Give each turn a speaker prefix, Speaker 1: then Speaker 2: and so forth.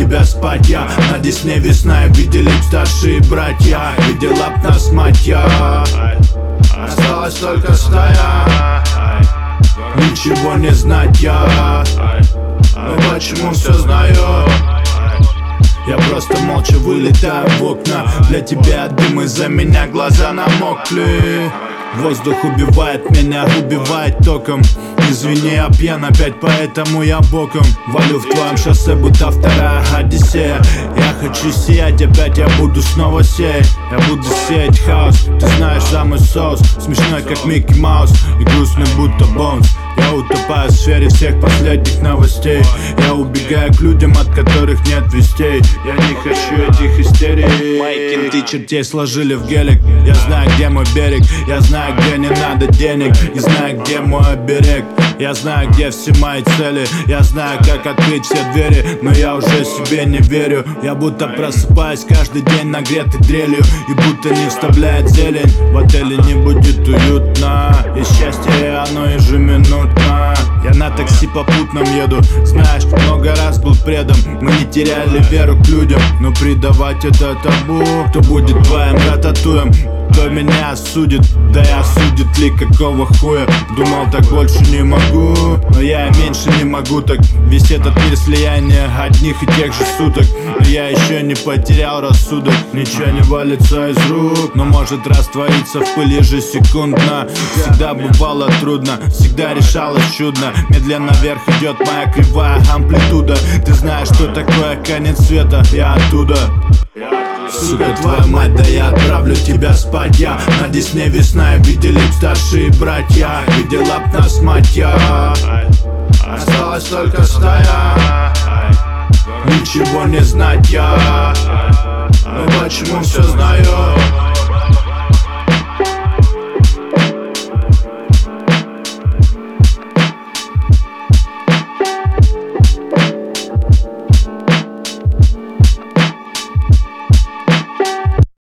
Speaker 1: тебя спать я. На Десне весна, и видели старшие братья. Видела б нас мать я. Осталась только стая. Ничего не знать я. Но почему все знаю? Я просто молча вылетаю в окна. Для тебя дым, из-за меня глаза намокли. Воздух убивает меня, убивает током. Извини, я пьян опять, поэтому я боком. Валю в твоем шоссе, будто вторая Одиссея. Я хочу сиять опять, я буду снова сеять. Я буду сеять хаос, ты знаешь самый соус. Смешной, как Микки Маус, и грустный, будто Бонс. Я утопаю в сфере всех последних новостей. Я убегаю к людям, от которых нет вестей. Я не хочу этих истерий. Мои кенты чертей сложили в гелик. Я знаю, где мой берег. Я знаю, где не надо денег. И знаю, где мой оберег. Я знаю, где все мои цели. Я знаю, как открыть все двери. Но я уже себе не верю. Я будто просыпаюсь каждый день нагретый дрелью. И будто не вставляет зелень. В отеле не будет уютно. И счастье оно ежеминутно. Я на такси попутном еду. Знаешь, много раз был предом. Мы не теряли веру к людям. Но предавать это табу. Кто будет твоим рататуем? Кто меня осудит? Да и осудит ли, какого хуя? Думал, так больше не могу. Но я и меньше не могу так. Весь этот мир слияние одних и тех же суток. Но я еще не потерял рассудок. Ничего не валится из рук, но может раствориться в пыли ежесекундно. Всегда бывало трудно, всегда решалось чудно. Медленно вверх идет моя кривая амплитуда. Ты знаешь, что такое конец света? Я оттуда. Сука, твоя мать, да я отправлю тебя спать я. На Десне весна, и видели б старшие братья. Видела б нас мать я. Осталась только стая. Ничего не знать я. Но почему все знаю?